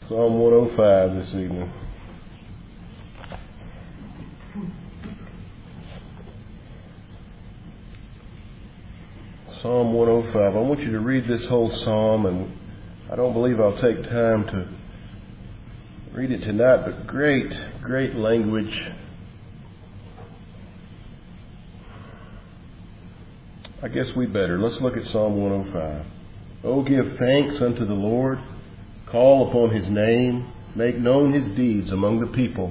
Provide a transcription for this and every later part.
Psalm 105 this evening. Psalm 105. I want you to read this whole psalm, and I don't believe I'll take time to read it tonight, but great language. I guess we better. Let's look at Psalm 105. Oh, give thanks unto the Lord. Call upon his name. Make known his deeds among the people.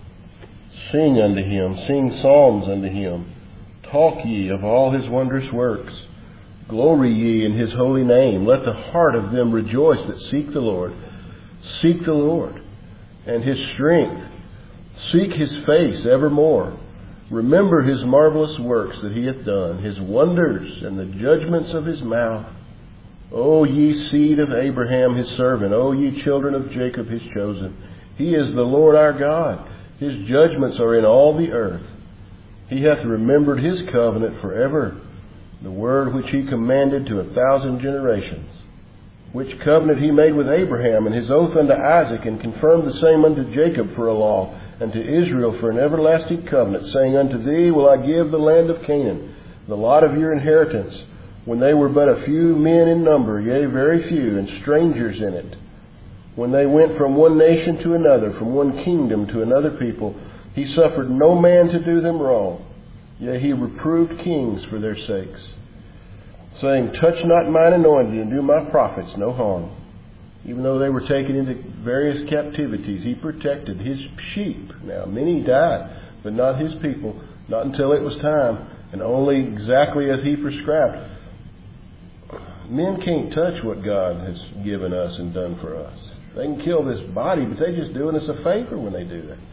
Sing unto him. Sing psalms unto him. Talk ye of all his wondrous works. Glory ye in his holy name. Let the heart of them rejoice that seek the Lord. Seek the Lord and his strength. Seek his face evermore. Remember his marvelous works that he hath done, his wonders and the judgments of his mouth. O ye seed of Abraham his servant, O ye children of Jacob his chosen. He is the Lord our God. His judgments are in all the earth. He hath remembered his covenant forever, the word which he commanded to 1,000 generations, which covenant he made with Abraham, and his oath unto Isaac, and confirmed the same unto Jacob for a law, and to Israel for an everlasting covenant, saying, Unto thee will I give the land of Canaan, the lot of your inheritance, when they were but a few men in number, yea, very few, and strangers in it. When they went from one nation to another, from one kingdom to another people, he suffered no man to do them wrong. Yea, he reproved kings for their sakes, saying, Touch not mine anointed, and do my prophets no harm. Even though they were taken into various captivities, he protected his sheep. Now, many died, but not his people, not until it was time, and only exactly as he prescribed. Men can't touch what God has given us and done for us. They can kill this body, but they're just doing us a favor when they do that.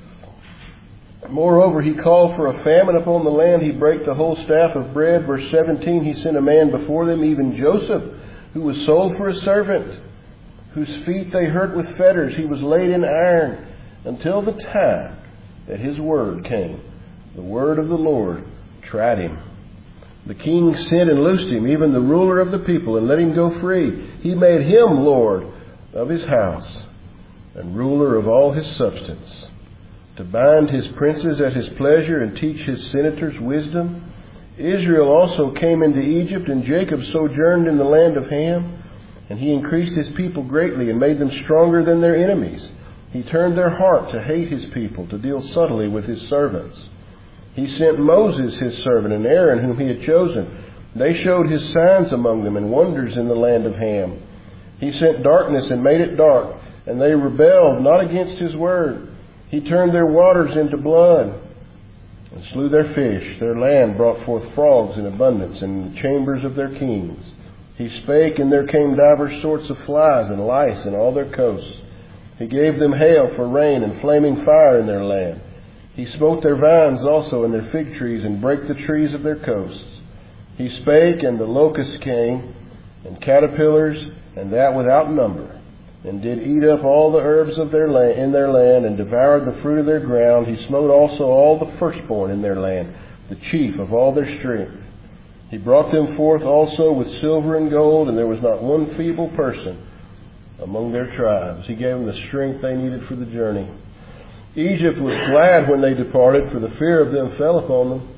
Moreover, he called for a famine upon the land. He brake the whole staff of bread. Verse 17, he sent a man before them, even Joseph, who was sold for a servant, whose feet they hurt with fetters. He was laid in iron until the time that his word came. The word of the Lord tried him. The king sent and loosed him, even the ruler of the people, and let him go free. He made him Lord of his house and ruler of all his substance, to bind his princes at his pleasure and teach his senators wisdom. Israel also came into Egypt, and Jacob sojourned in the land of Ham. And he increased his people greatly and made them stronger than their enemies. He turned their heart to hate his people, to deal subtly with his servants. He sent Moses his servant and Aaron whom he had chosen. They showed his signs among them and wonders in the land of Ham. He sent darkness and made it dark, and they rebelled not against his word. He turned their waters into blood and slew their fish. Their land brought forth frogs in abundance in the chambers of their kings. He spake, and there came divers sorts of flies and lice in all their coasts. He gave them hail for rain and flaming fire in their land. He smote their vines also and their fig trees, and brake the trees of their coasts. He spake, and the locusts came, and caterpillars, and that without number, and did eat up all the herbs of their land in their land, and devoured the fruit of their ground. He smote also all the firstborn in their land, the chief of all their strength. He brought them forth also with silver and gold, and there was not one feeble person among their tribes. He gave them the strength they needed for the journey. Egypt was glad when they departed, for the fear of them fell upon them.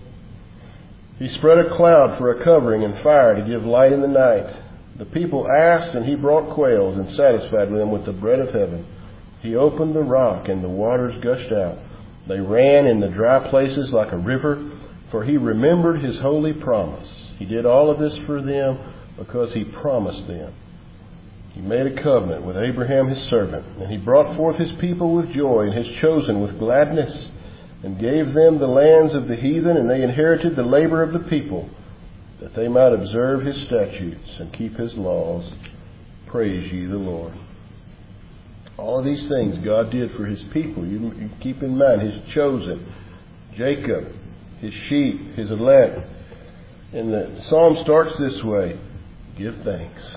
He spread a cloud for a covering and fire to give light in the night. The people asked, and he brought quails and satisfied them with the bread of heaven. He opened the rock, and the waters gushed out. They ran in the dry places like a river, for he remembered his holy promise. He did all of this for them because he promised them. He made a covenant with Abraham his servant, and he brought forth his people with joy, and his chosen with gladness, and gave them the lands of the heathen, and they inherited the labor of the people, that they might observe his statutes and keep his laws. Praise ye the Lord. All of these things God did for his people. You keep in mind, his chosen, Jacob, his sheep, his elect. And the psalm starts this way: give thanks.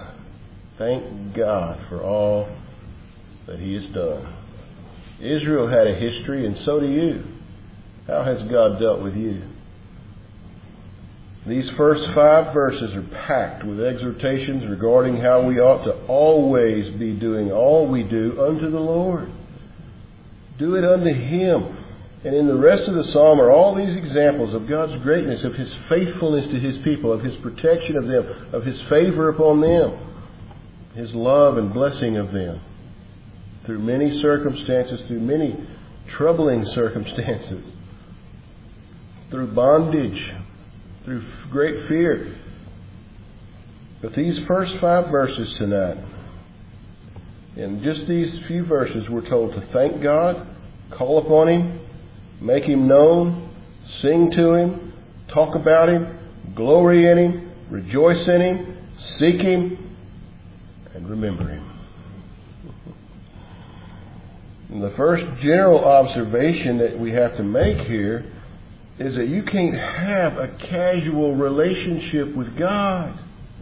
Thank God for all that he has done. Israel had a history, and so do you. How has God dealt with you? These first 5 verses are packed with exhortations regarding how we ought to always be doing all we do unto the Lord. Do it unto Him. And in the rest of the psalm are all these examples of God's greatness, of His faithfulness to His people, of His protection of them, of His favor upon them, His love and blessing of them. Through many circumstances, through many troubling circumstances, through bondage, through great fear. But these first 5 verses tonight, in just these few verses, we're told to thank God, call upon Him, make Him known, sing to Him, talk about Him, glory in Him, rejoice in Him, seek Him, and remember Him. And the first general observation that we have to make here is that you can't have a casual relationship with God.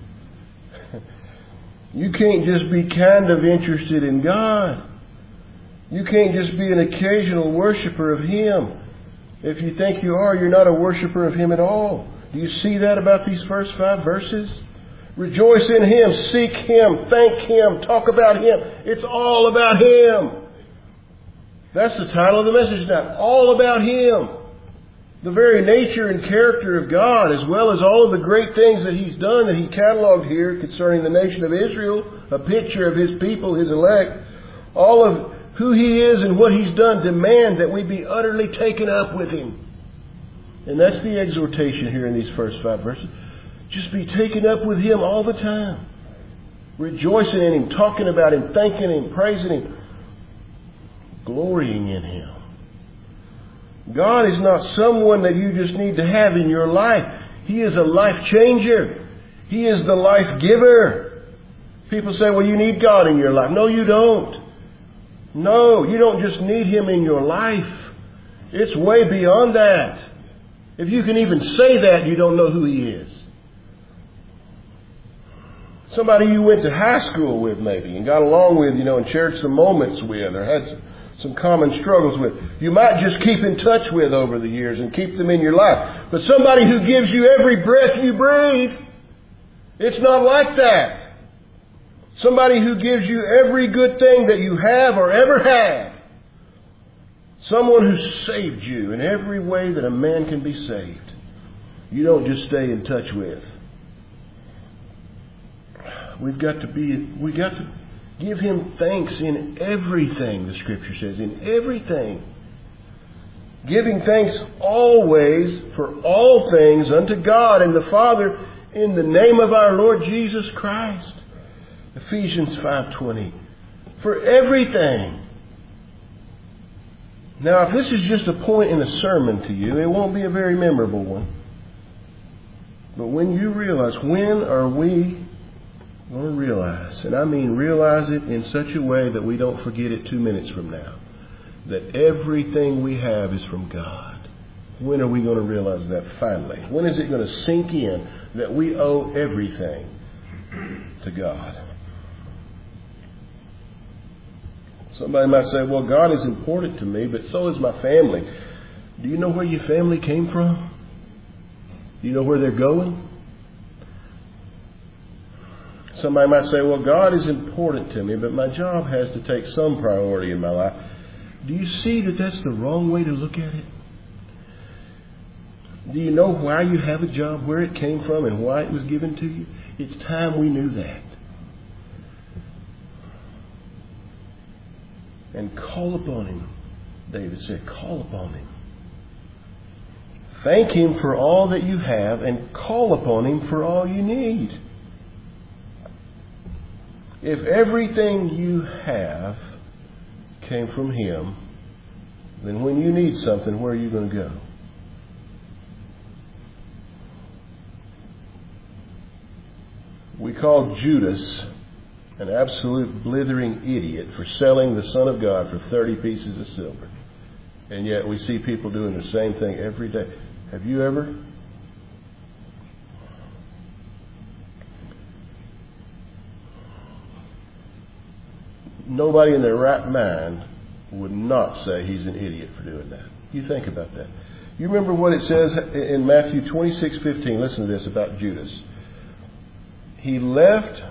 You can't just be kind of interested in God. You can't just be an occasional worshiper of Him. If you think you are, you're not a worshiper of Him at all. Do you see that about these first 5 verses? Rejoice in Him, seek Him, thank Him, talk about Him. It's all about Him. That's the title of the message now. All about Him. The very nature and character of God, as well as all of the great things that He's done that He cataloged here concerning the nation of Israel, a picture of His people, His elect. All of who He is and what He's done demand that we be utterly taken up with Him. And that's the exhortation here in these first 5 verses. Just be taken up with Him all the time. Rejoicing in Him, talking about Him, thanking Him, praising Him, glorying in Him. God is not someone that you just need to have in your life. He is a life changer. He is the life giver. People say, well, you need God in your life. No, you don't. No, you don't just need Him in your life. It's way beyond that. If you can even say that, you don't know who He is. Somebody you went to high school with maybe and got along with, and shared some moments with or had some common struggles with. You might just keep in touch with over the years and keep them in your life. But somebody who gives you every breath you breathe, it's not like that. Somebody who gives you every good thing that you have or ever had. Someone who saved you in every way that a man can be saved. You don't just stay in touch with. We've got to give Him thanks in everything, the Scripture says, in everything. Giving thanks always for all things unto God and the Father in the name of our Lord Jesus Christ. Ephesians 5:20. For everything. Now, if this is just a point in a sermon to you, it won't be a very memorable one. But when you realize, when are we going to realize, and I mean realize it in such a way that we don't forget it 2 minutes from now, that everything we have is from God. When are we going to realize that finally? When is it going to sink in that we owe everything to God? Somebody might say, well, God is important to me, but so is my family. Do you know where your family came from? Do you know where they're going? Somebody might say, well, God is important to me, but my job has to take some priority in my life. Do you see that that's the wrong way to look at it? Do you know why you have a job, where it came from, and why it was given to you? It's time we knew that. And call upon Him. David said, call upon Him. Thank Him for all that you have and call upon Him for all you need. If everything you have came from Him, then when you need something, where are you going to go? We call Judas an absolute blithering idiot for selling the Son of God for 30 pieces of silver. And yet we see people doing the same thing every day. Have you ever? Nobody in their right mind would not say he's an idiot for doing that. You think about that. You remember what it says in Matthew 26:15. Listen to this about Judas. He left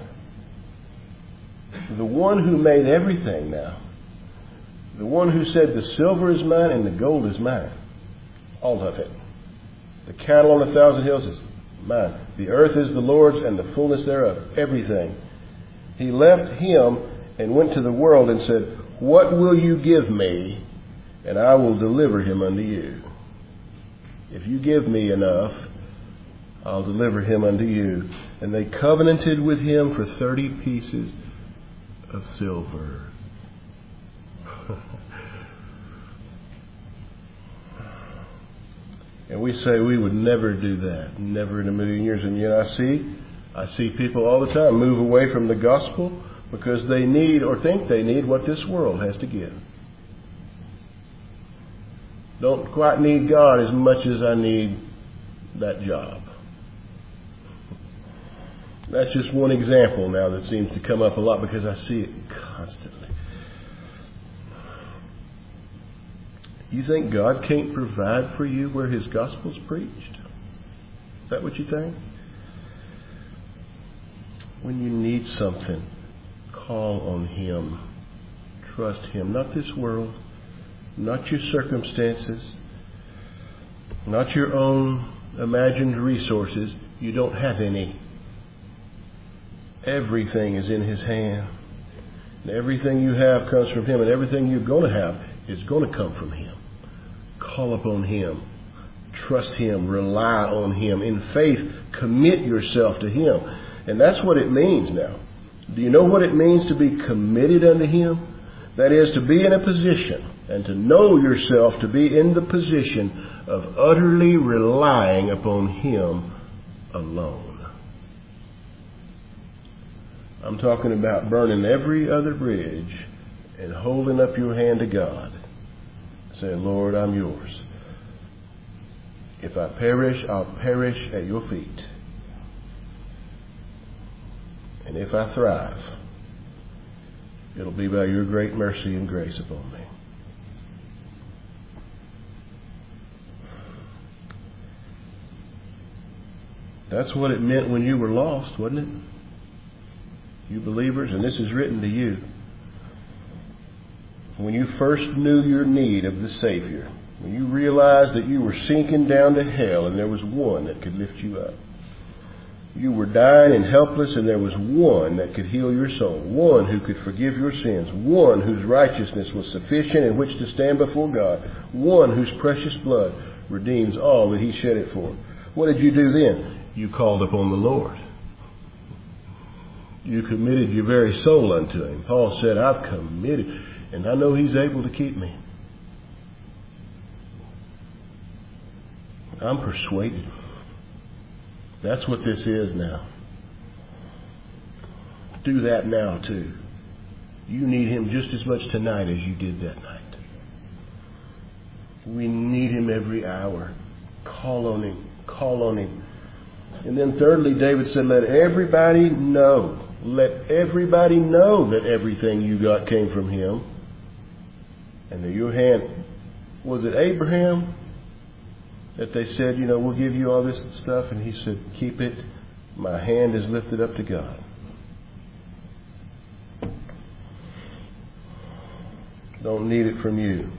the one who made everything now. The one who said, the silver is mine and the gold is mine. All of it. The cattle on 1,000 hills is mine. The earth is the Lord's and the fullness thereof. Everything. He left him and went to the world and said, what will you give me? And I will deliver him unto you. If you give me enough, I'll deliver him unto you. And they covenanted with him for 30 pieces of silver. And we say we would never do that. Never in a million years. And yet I see people all the time move away from the gospel because they need or think they need what this world has to give. Don't quite need God as much as I need that job. That's just one example now that seems to come up a lot because I see it constantly. You think God can't provide for you where His gospel's preached? Is that what you think? When you need something, call on Him. Trust Him. Not this world. Not your circumstances. Not your own imagined resources. You don't have any. Everything is in His hand. And everything you have comes from Him. And everything you're going to have is going to come from Him. Call upon Him. Trust Him. Rely on Him. In faith, commit yourself to Him. And that's what it means now. Do you know what it means to be committed unto Him? That is, to be in a position and to know yourself to be in the position of utterly relying upon Him alone. I'm talking about burning every other bridge and holding up your hand to God. Saying, Lord, I'm yours. If I perish, I'll perish at your feet. And if I thrive, it'll be by your great mercy and grace upon me. That's what it meant when you were lost, wasn't it? You believers, and this is written to you. When you first knew your need of the Savior, when you realized that you were sinking down to hell and there was one that could lift you up. You were dying and helpless and there was one that could heal your soul. One who could forgive your sins. One whose righteousness was sufficient in which to stand before God. One whose precious blood redeems all that He shed it for. What did you do then? You called upon the Lord. You committed your very soul unto Him. Paul said, I've committed, and I know He's able to keep me. I'm persuaded. That's what this is now. Do that now too. You need Him just as much tonight as you did that night. We need Him every hour. Call on Him. Call on Him. And then thirdly, David said, let everybody know. Let everybody know that everything you got came from Him. And that your hand, was it Abraham that they said, we'll give you all this stuff? And he said, keep it. My hand is lifted up to God. Don't need it from you.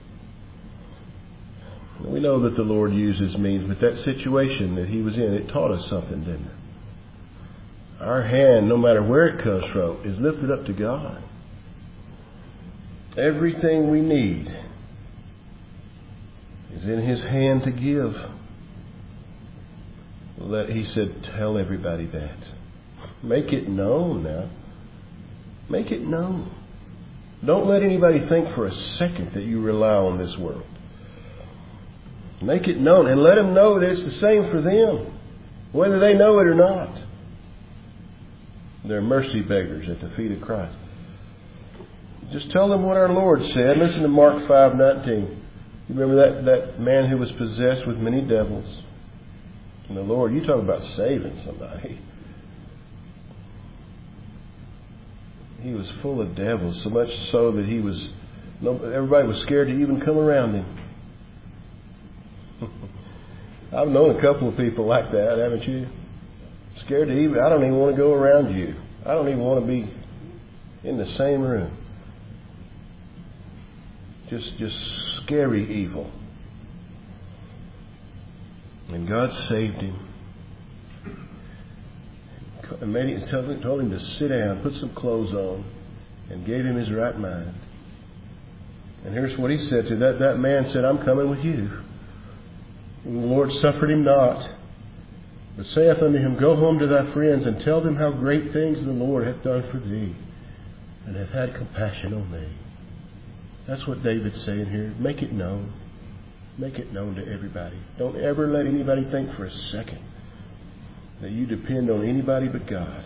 We know that the Lord uses means, but that situation that he was in, it taught us something, didn't it? Our hand, no matter where it comes from, is lifted up to God. Everything we need is in His hand to give. He said, tell everybody that. Make it known now. Make it known. Don't let anybody think for a second that you rely on this world. Make it known and let them know that it's the same for them, whether they know it or not. They're mercy beggars at the feet of Christ. Just tell them what our Lord said. Listen to Mark 5:19. You remember that man who was possessed with many devils? And the Lord, you talk about saving somebody. He was full of devils, so much so that everybody was scared to even come around him. I've known a couple of people like that, haven't you? Scared to even, I don't even want to go around you. I don't even want to be in the same room. Just scary evil. And God saved him. And told him to sit down, put some clothes on, and gave him his right mind. And here's what he said to that man said, I'm coming with you. And the Lord suffered him not, but saith unto him, Go home to thy friends, and tell them how great things the Lord hath done for thee, and hath had compassion on thee. That's what David's saying here. Make it known. Make it known to everybody. Don't ever let anybody think for a second that you depend on anybody but God.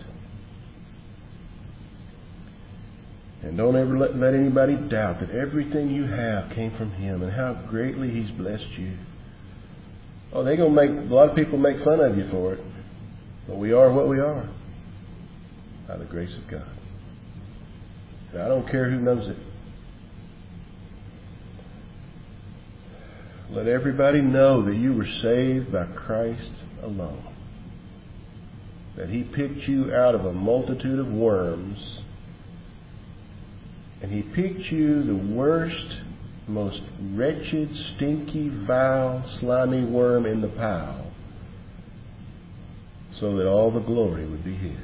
And don't ever let anybody doubt that everything you have came from Him and how greatly He's blessed you. Oh, they're going to make, a lot of people make fun of you for it. But we are what we are by the grace of God. And I don't care who knows it. Let everybody know that you were saved by Christ alone. That He picked you out of a multitude of worms. And He picked you, the worst, most wretched, stinky, vile, slimy worm in the pile, so that all the glory would be His.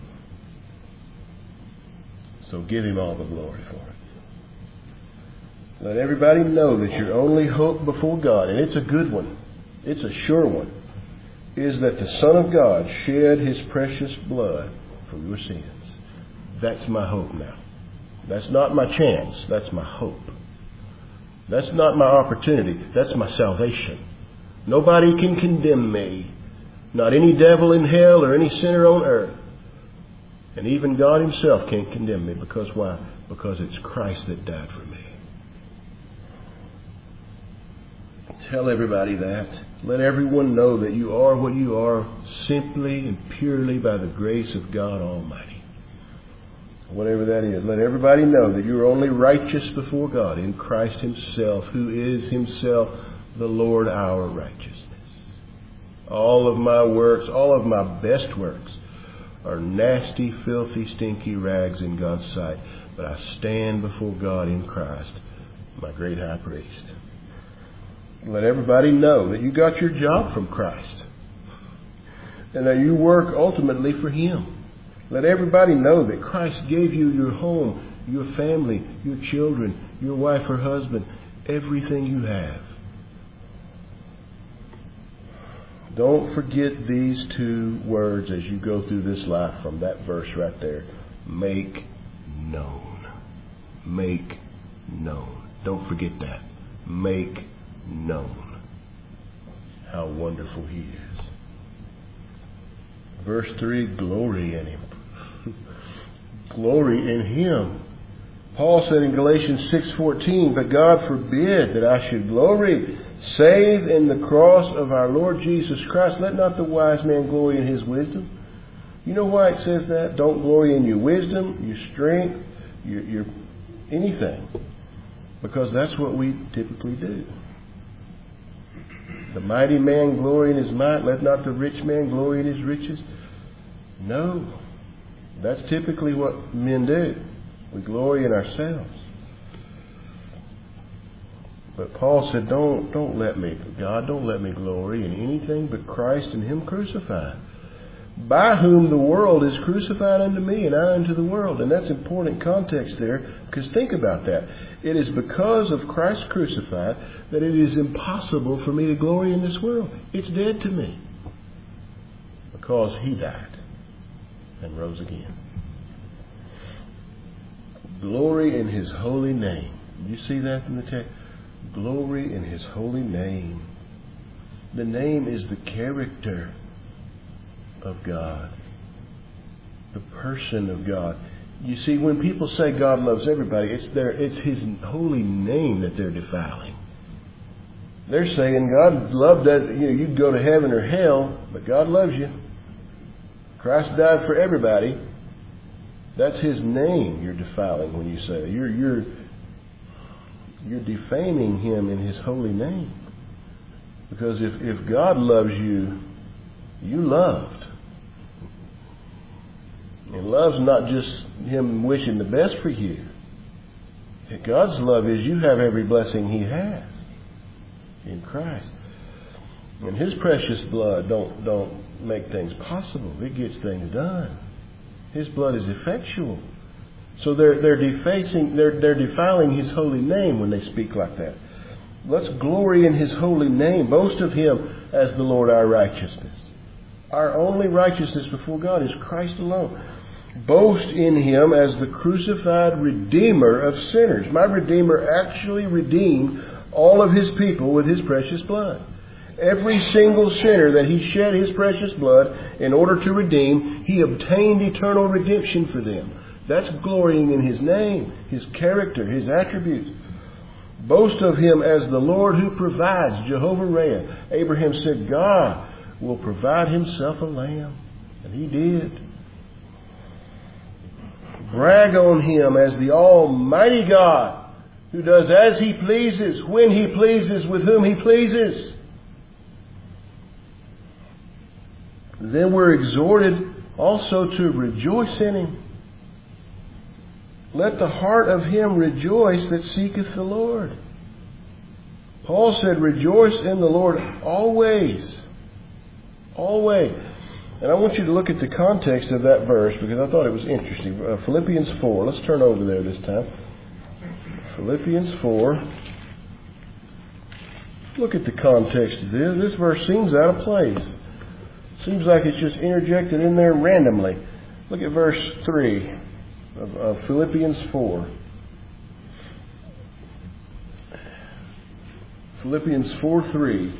So give Him all the glory for it. Let everybody know that your only hope before God, and it's a good one, it's a sure one, is that the Son of God shed His precious blood for your sins. That's my hope now. That's not my chance. That's my hope. That's not my opportunity. That's my salvation. Nobody can condemn me. Not any devil in hell or any sinner on earth. And even God Himself can't condemn me. Because why? Because it's Christ that died for me. Tell everybody that. Let everyone know that you are what you are simply and purely by the grace of God Almighty. Whatever that is. Let everybody know that you're only righteous before God in Christ Himself, who is Himself the Lord our righteousness. All of my works, all of my best works, are nasty, filthy, stinky rags in God's sight. But I stand before God in Christ, my great high priest. Let everybody know that you got your job from Christ. And that you work ultimately for Him. Let everybody know that Christ gave you your home, your family, your children, your wife or husband, everything you have. Don't forget these two words as you go through this life from that verse right there. Make known. Make known. Don't forget that. Make known how wonderful He is. Verse 3, glory in Him. Glory in Him. Paul said in Galatians 6:14, But God forbid that I should glory, save in the cross of our Lord Jesus Christ. Let not the wise man glory in his wisdom. You know why it says that? Don't glory in your wisdom, your strength, your anything. Because that's what we typically do. The mighty man glory in his might. Let not the rich man glory in his riches. No. That's typically what men do. We glory in ourselves. But Paul said, don't let me, God, don't let me glory in anything but Christ and Him crucified. By whom the world is crucified unto me, and I unto the world. And that's important context there, because think about that. It is because of Christ crucified that it is impossible for me to glory in this world. It's dead to me. Because He died and rose again. Glory in His holy name. You see that in the text? Glory in His holy name. The name is the character of God. The person of God. You see, when people say God loves everybody, it's His holy name that they're defiling. They're saying God loved that, you'd go to heaven or hell, but God loves you. Christ died for everybody. That's His name you're defiling when you say that. You're defaming Him in His holy name. Because if God loves you, you loved. And love's not just Him wishing the best for you. God's love is you have every blessing He has in Christ. And His precious blood don't make things possible. It gets things done. His blood is effectual. So they're defiling His holy name when they speak like that. Let's glory in His holy name. Boast of Him as the Lord our righteousness. Our only righteousness before God is Christ alone. Boast in Him as the crucified Redeemer of sinners. My Redeemer actually redeemed all of His people with His precious blood. Every single sinner that He shed His precious blood in order to redeem, He obtained eternal redemption for them. That's glorying in His name, His character, His attributes. Boast of Him as the Lord who provides, Jehovah Reah. Abraham said, God will provide Himself a lamb. And He did. Brag on Him as the Almighty God who does as He pleases, when He pleases, with whom He pleases. Then we're exhorted also to rejoice in Him. Let the heart of him rejoice that seeketh the Lord. Paul said, rejoice in the Lord always. Always. And I want you to look at the context of that verse because I thought it was interesting. Philippians 4. Let's turn over there this time. Philippians 4. Look at the context of this. This verse seems out of place. Seems like it's just interjected in there randomly. Look at verse 3 of Philippians 4. Philippians 4:3.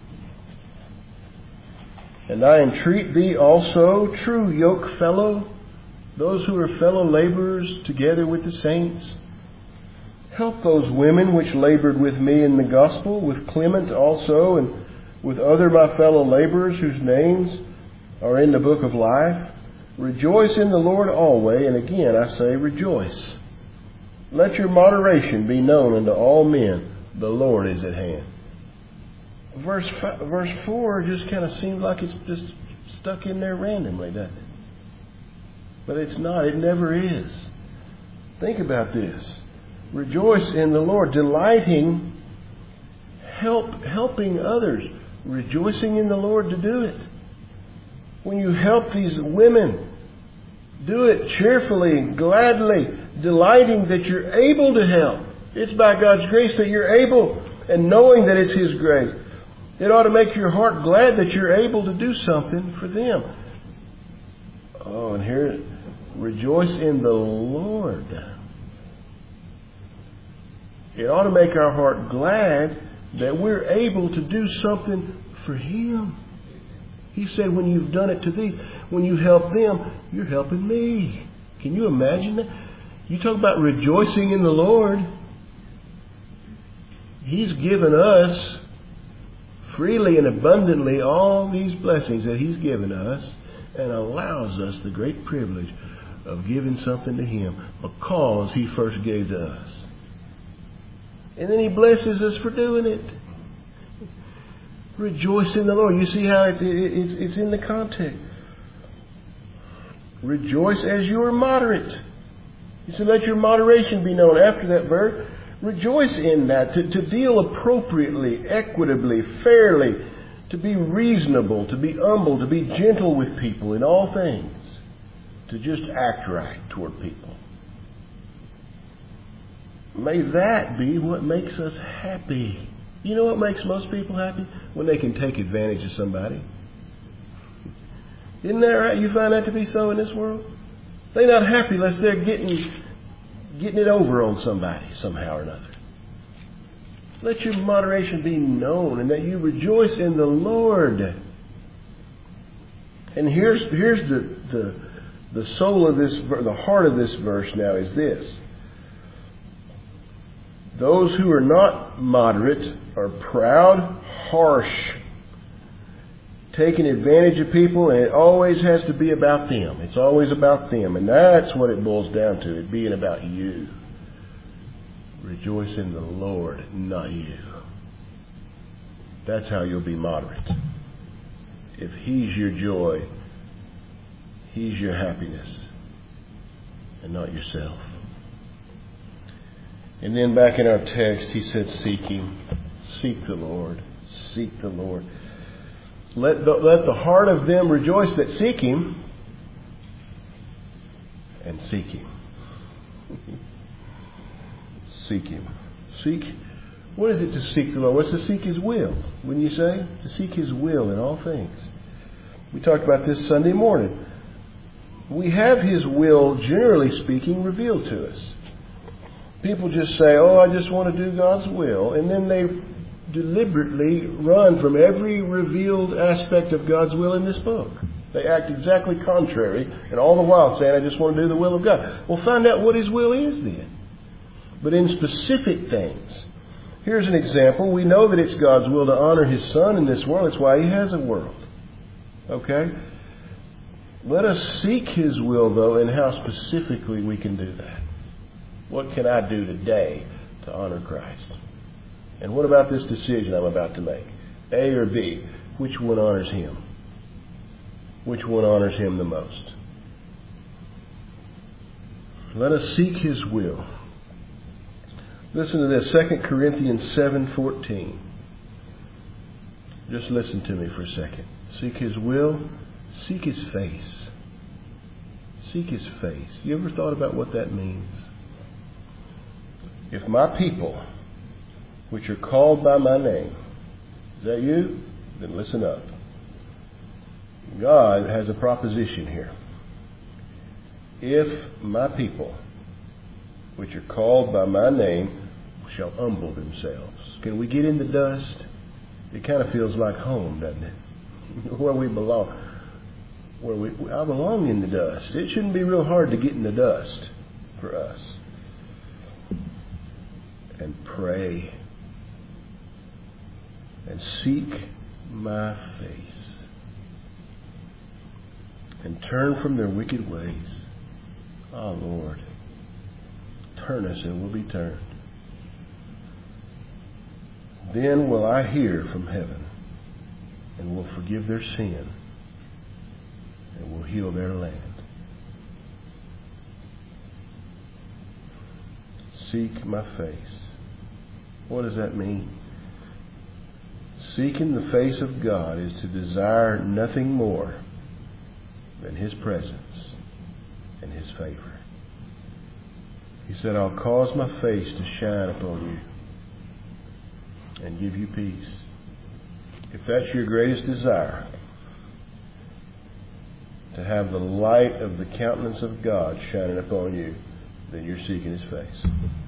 And I entreat thee also, true yoke fellow, those who are fellow laborers together with the saints, help those women which labored with me in the gospel, with Clement also, and with other my fellow laborers whose names are in the book of life. Rejoice in the Lord always, and again I say rejoice. Let your moderation be known unto all men. The Lord is at hand. Verse 4 just kind of seems like it's just stuck in there randomly, doesn't it? But it's not. It never is. Think about this. Rejoice in the Lord, delighting, helping others, rejoicing in the Lord to do it. When you help these women, do it cheerfully, gladly, delighting that you're able to help. It's by God's grace that you're able, and knowing that it's His grace. It ought to make your heart glad that you're able to do something for them. Oh, and here, rejoice in the Lord. It ought to make our heart glad that we're able to do something for Him. He said, when you've done it to thee, when you help them, you're helping me. Can you imagine that? You talk about rejoicing in the Lord. He's given us freely and abundantly all these blessings that He's given us, and allows us the great privilege of giving something to Him because He first gave to us. And then He blesses us for doing it. Rejoice in the Lord. You see how it's in the context. Rejoice as you are moderate. He said, let your moderation be known. After that verse, rejoice in that. To deal appropriately, equitably, fairly. To be reasonable, to be humble, to be gentle with people in all things. To just act right toward people. May that be what makes us happy. You know what makes most people happy? When they can take advantage of somebody. Isn't that right? You find that to be so in this world? They're not happy unless they're getting it over on somebody somehow or another. Let your moderation be known, and that you rejoice in the Lord. And here's the soul of this, the heart of this verse now is this. Those who are not moderate are proud, harsh, taking advantage of people, and it always has to be about them. It's always about them. And that's what it boils down to, it being about you. Rejoice in the Lord, not you. That's how you'll be moderate. If He's your joy, He's your happiness, and not yourself. And then back in our text, he said, seek Him. Seek the Lord. Seek the Lord. Let the heart of them rejoice that seek Him, and seek Him. Seek Him. Seek. What is it to seek the Lord? What's to seek His will? Wouldn't you say? To seek His will in all things. We talked about this Sunday morning. We have His will, generally speaking, revealed to us. People just say, oh, I just want to do God's will. And then they deliberately run from every revealed aspect of God's will in this book. They act exactly contrary, and all the while saying, I just want to do the will of God. Well, find out what His will is then. But in specific things. Here's an example. We know that it's God's will to honor His Son in this world. That's why He has a world. Okay? Let us seek His will, though, and how specifically we can do that. What can I do today to honor Christ? And what about this decision I'm about to make? A or B? Which one honors Him? Which one honors Him the most? Let us seek His will. Listen to this, 2 Corinthians 7:14. Just listen to me for a second. Seek His will. Seek His face. Seek His face. You ever thought about what that means? If my people, which are called by my name, is that you? Then listen up. God has a proposition here. If my people, which are called by my name, shall humble themselves. Can we get in the dust? It kind of feels like home, doesn't it? Where we belong. I belong in the dust. It shouldn't be real hard to get in the dust for us. And pray. And seek my face. And turn from their wicked ways. Ah, Lord, turn us and we'll be turned. Then will I hear from heaven and will forgive their sin and will heal their land. Seek my face. What does that mean? Seeking the face of God is to desire nothing more than His presence and His favor. He said, I'll cause my face to shine upon you and give you peace. If that's your greatest desire, to have the light of the countenance of God shining upon you, then you're seeking His face.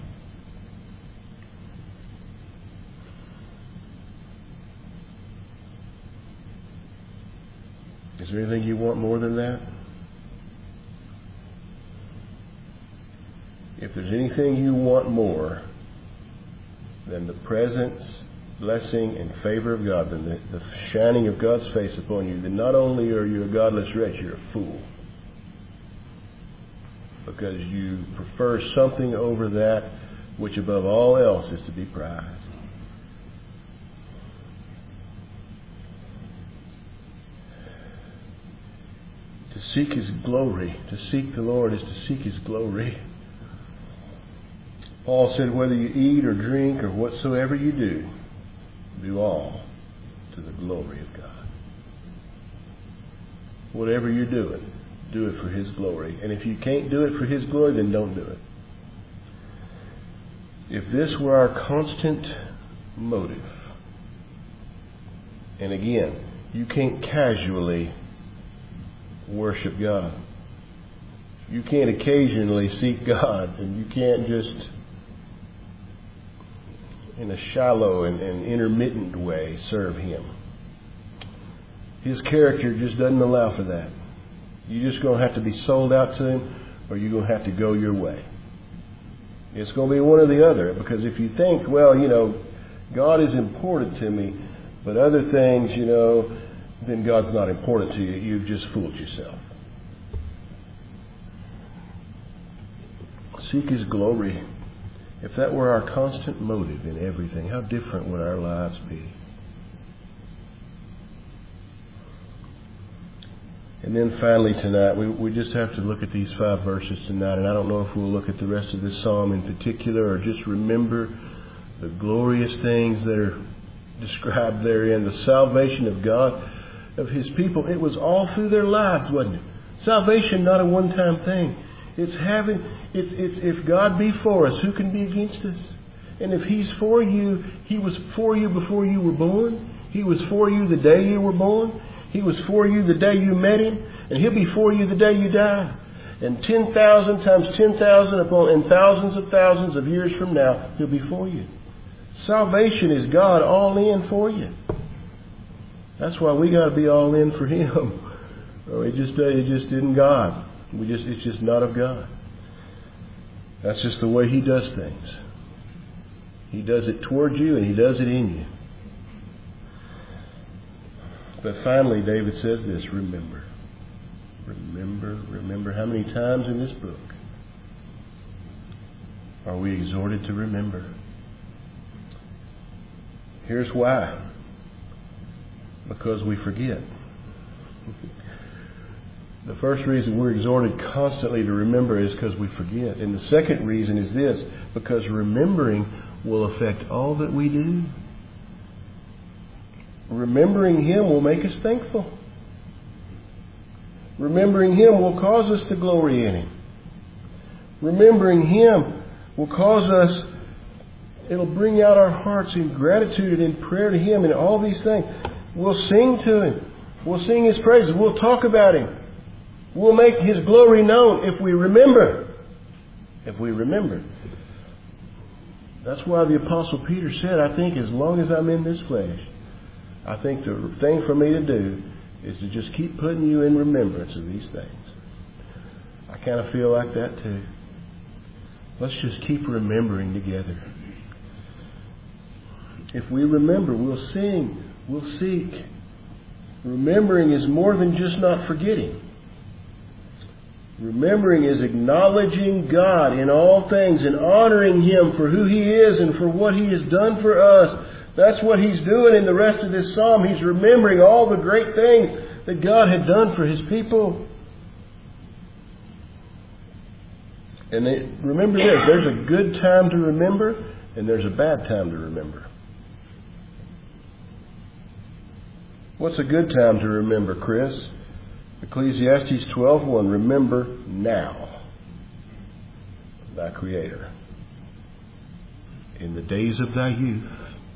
Is there anything you want more than that? If there's anything you want more than the presence, blessing, and favor of God, than the shining of God's face upon you, then not only are you a godless wretch, you're a fool. Because you prefer something over that which above all else is to be prized. To seek His glory, to seek the Lord is to seek His glory. Paul said, whether you eat or drink or whatsoever you do all to the glory of God. Whatever you're doing, do it for His glory. And if you can't do it for His glory, then don't do it. If this were our constant motive, and again, you can't casually worship God. You can't occasionally seek God, and you can't just in a shallow and intermittent way serve Him. His character just doesn't allow for that. You're just going to have to be sold out to Him, or you're going to have to go your way. It's going to be one or the other, because if you think, well, God is important to me, but other things, then God's not important to you. You've just fooled yourself. Seek His glory. If that were our constant motive in everything, how different would our lives be? And then finally tonight, we just have to look at these 5 verses tonight. And I don't know if we'll look at the rest of this psalm in particular or just remember the glorious things that are described therein. The salvation of God, of His people. It was all through their lives, wasn't it? Salvation, not a one-time thing. It's if God be for us, who can be against us? And if He's for you, He was for you before you were born. He was for you the day you were born. He was for you the day you met Him. And He'll be for you the day you die. And 10,000 times 10,000 and thousands of thousands of years from now, He'll be for you. Salvation is God all in for you. That's why we got to be all in for Him. Or it just isn't God. It's just not of God. That's just the way He does things. He does it toward you and He does it in you. But finally, David says this, remember. Remember, remember. How many times in this book are we exhorted to remember? Here's why. Because we forget. The first reason we're exhorted constantly to remember is because we forget. And the second reason is this, because remembering will affect all that we do. Remembering Him will make us thankful. Remembering Him will cause us to glory in Him. Remembering Him will cause us, it'll bring out our hearts in gratitude and in prayer to Him and all these things. We'll sing to Him. We'll sing His praises. We'll talk about Him. We'll make His glory known if we remember. If we remember. That's why the Apostle Peter said, I think as long as I'm in this flesh, I think the thing for me to do is to just keep putting you in remembrance of these things. I kind of feel like that too. Let's just keep remembering together. If we remember, we'll sing, we'll seek. Remembering is more than just not forgetting. Remembering is acknowledging God in all things and honoring Him for who He is and for what He has done for us. That's what he's doing in the rest of this psalm. He's remembering all the great things that God had done for His people. And remember this, there's a good time to remember and there's a bad time to remember. What's a good time to remember, Chris? Ecclesiastes 12:1, remember now thy Creator in the days of thy youth.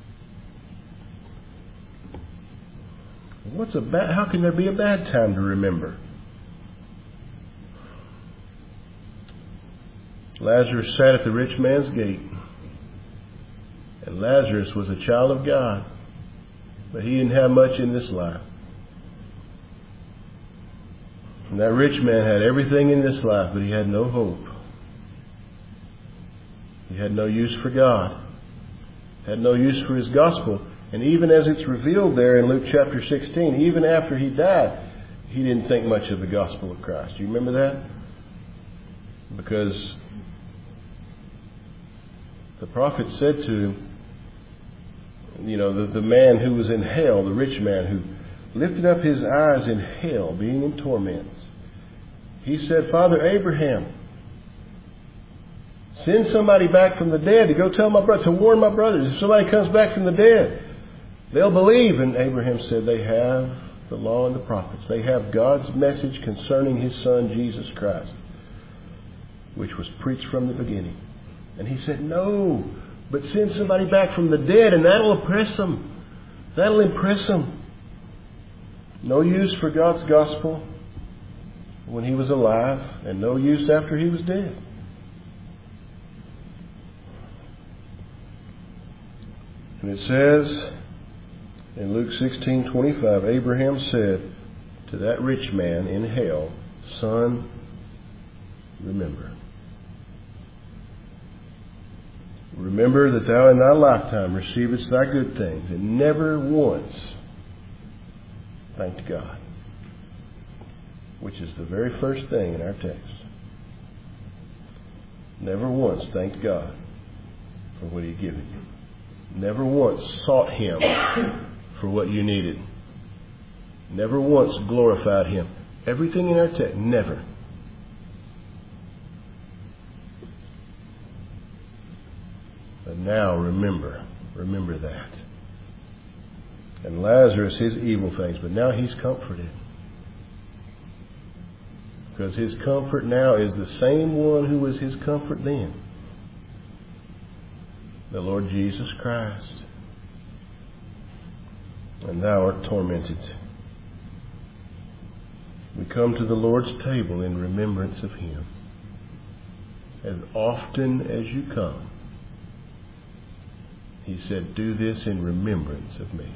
How can there be a bad time to remember? Lazarus sat at the rich man's gate. And Lazarus was a child of God. But he didn't have much in this life. And that rich man had everything in this life, but he had no hope. He had no use for God. Had no use for His gospel. And even as it's revealed there in Luke chapter 16, even after he died, he didn't think much of the gospel of Christ. Do you remember that? Because the prophet said to him, the man who was in hell, the rich man who lifted up his eyes in hell, being in torments. He said, Father Abraham, send somebody back from the dead to go tell my brother, to warn my brothers. If somebody comes back from the dead, they'll believe. And Abraham said, they have the law and the prophets. They have God's message concerning His Son, Jesus Christ, which was preached from the beginning. And he said, no, but send somebody back from the dead and that'll impress them. That'll impress them. No use for God's gospel when He was alive and no use after He was dead. And it says in Luke 16:25, Abraham said to that rich man in hell, Son, remember. Remember that thou in thy lifetime receivest thy good things, and never once thanked God, which is the very first thing in our text. Never once thanked God for what He had given you. Never once sought Him for what you needed. Never once glorified Him. Everything in our text, never. But now remember that. And Lazarus, his evil things, but now he's comforted. Because his comfort now is the same one who was his comfort then. The Lord Jesus Christ. And thou art tormented. We come to the Lord's table in remembrance of Him. As often as you come, He said, do this in remembrance of me.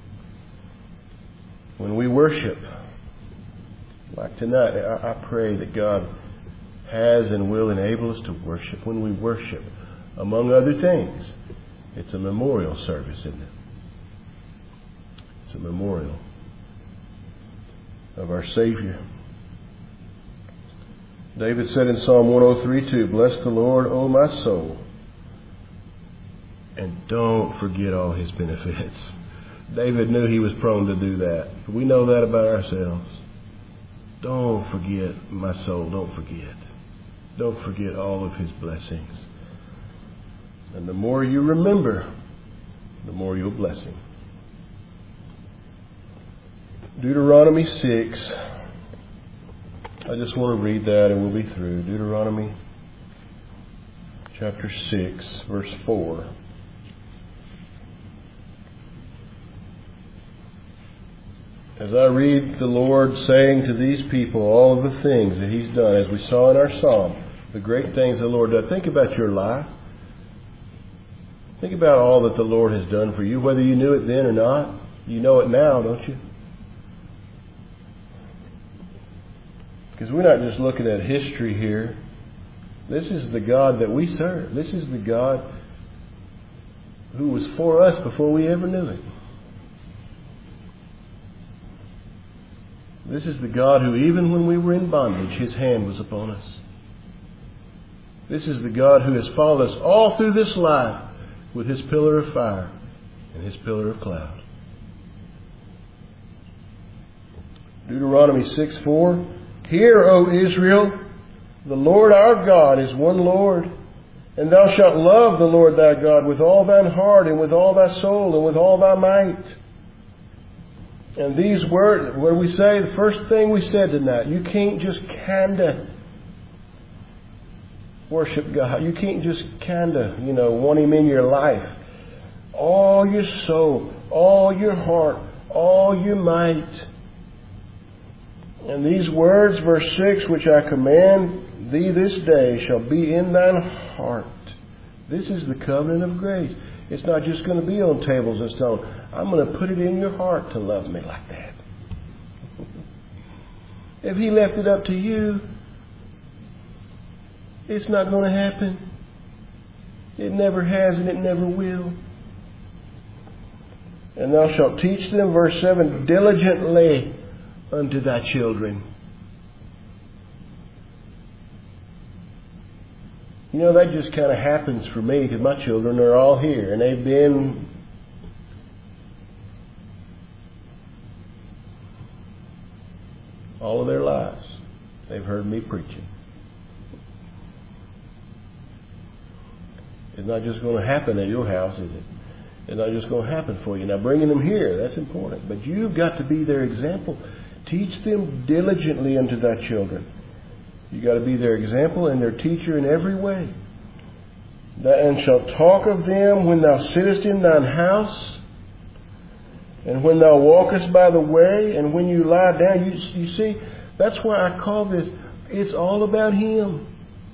When we worship, like tonight, I pray that God has and will enable us to worship. When we worship, among other things, it's a memorial service, isn't it? It's a memorial of our Savior. David said in Psalm 103:2, bless the Lord, O my soul, and don't forget all His benefits. David knew he was prone to do that. We know that about ourselves. Don't forget, my soul, don't forget. Don't forget all of His blessings. And the more you remember, the more you'll bless Him. Deuteronomy 6. I just want to read that and we'll be through. Deuteronomy chapter 6, verse 4. As I read the Lord saying to these people all of the things that He's done, as we saw in our psalm, the great things the Lord does. Think about your life. Think about all that the Lord has done for you, whether you knew it then or not. You know it now, don't you? Because we're not just looking at history here. This is the God that we serve. This is the God who was for us before we ever knew it. This is the God who, even when we were in bondage, His hand was upon us. This is the God who has followed us all through this life with His pillar of fire and His pillar of cloud. Deuteronomy 6:4. Hear, O Israel, the Lord our God is one Lord, and thou shalt love the Lord thy God with all thine heart and with all thy soul and with all thy might. And these words, what we say, the first thing we said tonight, you can't just kinda worship God. You can't just kinda, want Him in your life. All your soul, all your heart, all your might. And these words, verse 6, which I command thee this day, shall be in thine heart. This is the covenant of grace. It's not just going to be on tables and stone. I'm going to put it in your heart to love me like that. If He left it up to you, it's not going to happen. It never has and it never will. And thou shalt teach them, verse 7, diligently unto thy children. That just kind of happens for me because my children are all here and they've been all of their lives. They've heard me preaching. It's not just going to happen at your house, is it? It's not just going to happen for you. Now, bringing them here, that's important. But you've got to be their example. Teach them diligently unto thy children. You've got to be their example and their teacher in every way. And shalt talk of them when thou sittest in thine house, and when thou walkest by the way, and when you lie down. You see, that's why I call this, it's all about Him.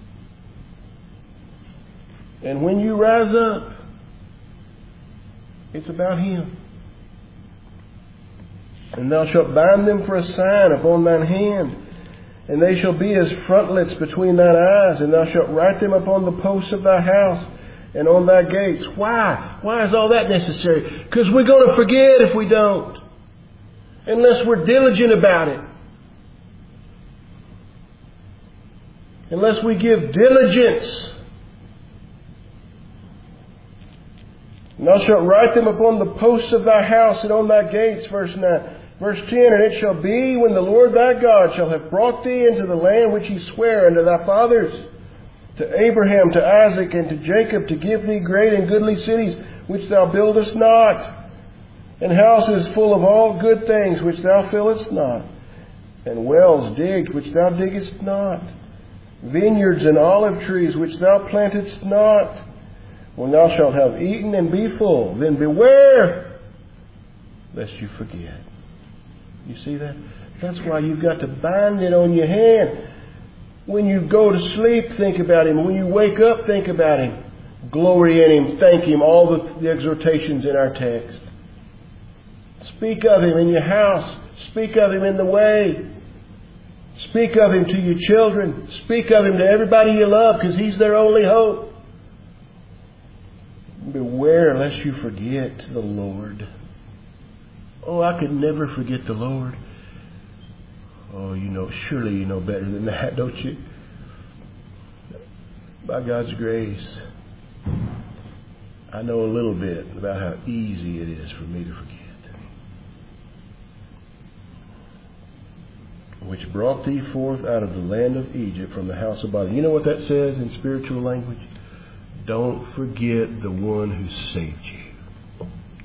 And when you rise up, it's about Him. And thou shalt bind them for a sign upon thine hand, and they shall be as frontlets between thine eyes, and thou shalt write them upon the posts of thy house and on thy gates. Why? Why is all that necessary? Because we're going to forget if we don't, unless we're diligent about it. Unless we give diligence. And thou shalt write them upon the posts of thy house and on thy gates, verse 9. Verse 10, And it shall be when the Lord thy God shall have brought thee into the land which he sware unto thy fathers, to Abraham, to Isaac, and to Jacob, to give thee great and goodly cities, which thou buildest not, and houses full of all good things, which thou fillest not, and wells digged, which thou diggest not, vineyards and olive trees, which thou plantedst not. When thou shalt have eaten and be full, then beware lest you forget. You see that? That's why you've got to bind it on your hand. When you go to sleep, think about Him. When you wake up, think about Him. Glory in Him. Thank Him. All the exhortations in our text. Speak of Him in your house. Speak of Him in the way. Speak of Him to your children. Speak of Him to everybody you love, because He's their only hope. Beware lest you forget the Lord. Oh, I could never forget the Lord. Oh, surely you know better than that, don't you? By God's grace, I know a little bit about how easy it is for me to forget. Which brought thee forth out of the land of Egypt from the house of bondage. You know what that says in spiritual language? Don't forget the one who saved you.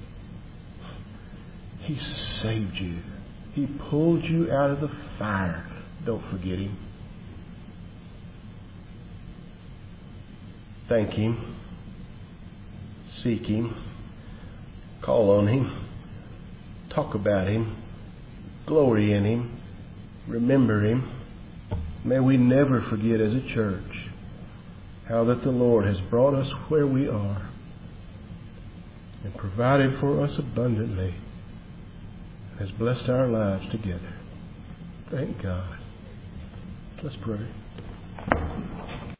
He saved you. He pulled you out of the fire. Don't forget Him. Thank Him. Seek Him. Call on Him. Talk about Him. Glory in Him. Remember Him. May we never forget as a church how that the Lord has brought us where we are and provided for us abundantly, has blessed our lives together. Thank God. Let's pray.